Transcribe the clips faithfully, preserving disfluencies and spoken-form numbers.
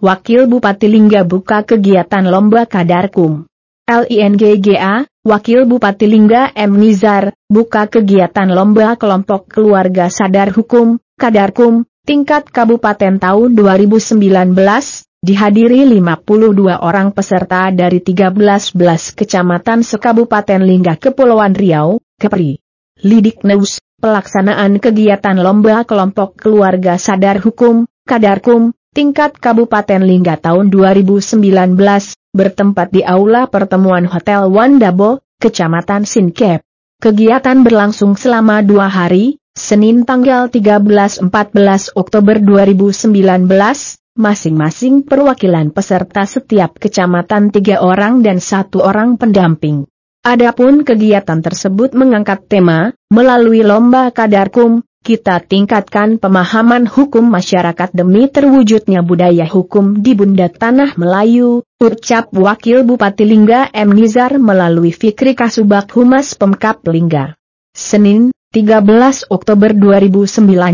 Wakil Bupati Lingga buka kegiatan lomba Kadarkum. Lingga, Wakil Bupati Lingga M. Nizar, buka kegiatan lomba kelompok keluarga sadar hukum, Kadarkum, tingkat kabupaten tahun dua ribu sembilan belas, dihadiri lima puluh dua orang peserta dari tiga belas belas kecamatan sekabupaten Lingga Kepulauan Riau, Kepri. Lidik News, pelaksanaan kegiatan lomba kelompok keluarga sadar hukum, Kadarkum, tingkat kabupaten Lingga tahun dua ribu sembilan belas, bertempat di Aula Pertemuan Hotel Wandabo, Kecamatan Sinkep. Kegiatan berlangsung selama dua hari, Senin tanggal tiga belas sampai empat belas Oktober dua ribu sembilan belas, masing-masing perwakilan peserta setiap kecamatan tiga orang dan satu orang pendamping. Adapun kegiatan tersebut mengangkat tema, melalui lomba Kadarkum, kita tingkatkan pemahaman hukum masyarakat demi terwujudnya budaya hukum di Bunda Tanah Melayu, ucap Wakil Bupati Lingga M. Nizar melalui Fikri Kasubag Humas Pemkab Lingga. Senin, tiga belas Oktober dua ribu sembilan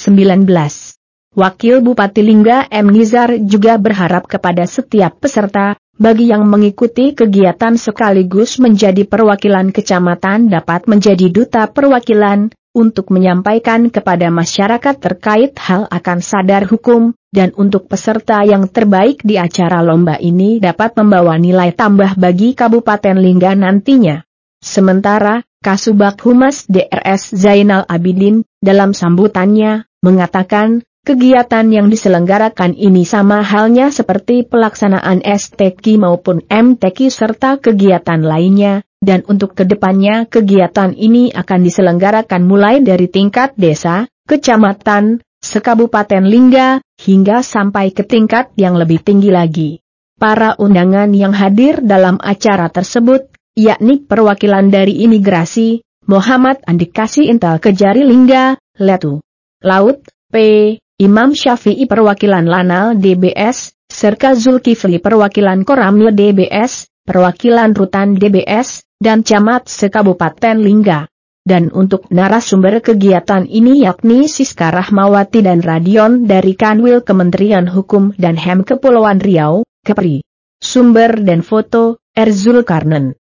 belas. Wakil Bupati Lingga M. Nizar juga berharap kepada setiap peserta, bagi yang mengikuti kegiatan sekaligus menjadi perwakilan kecamatan dapat menjadi duta perwakilan, untuk menyampaikan kepada masyarakat terkait hal akan sadar hukum, dan untuk peserta yang terbaik di acara lomba ini dapat membawa nilai tambah bagi Kabupaten Lingga nantinya. Sementara, Kasubag Humas D R S Zainal Abidin, dalam sambutannya, mengatakan, kegiatan yang diselenggarakan ini sama halnya seperti pelaksanaan S T Q maupun M T Q serta kegiatan lainnya. Dan untuk kedepannya kegiatan ini akan diselenggarakan mulai dari tingkat desa, kecamatan, sekabupaten Lingga, hingga sampai ke tingkat yang lebih tinggi lagi. Para undangan yang hadir dalam acara tersebut, yakni perwakilan dari imigrasi, Muhammad Andikasi Intel Kejari Lingga, Letu Laut, P. Imam Syafi'i perwakilan Lanal D B S, serta Zulkifli perwakilan Koramil D B S, perwakilan Rutan D B S, dan Camat Sekabupaten Lingga. Dan untuk narasumber kegiatan ini yakni Siska Rahmawati dan Radion dari Kanwil Kementerian Hukum dan H A M Kepulauan Riau, Kepri. Sumber dan foto, R. Zulkarnaen.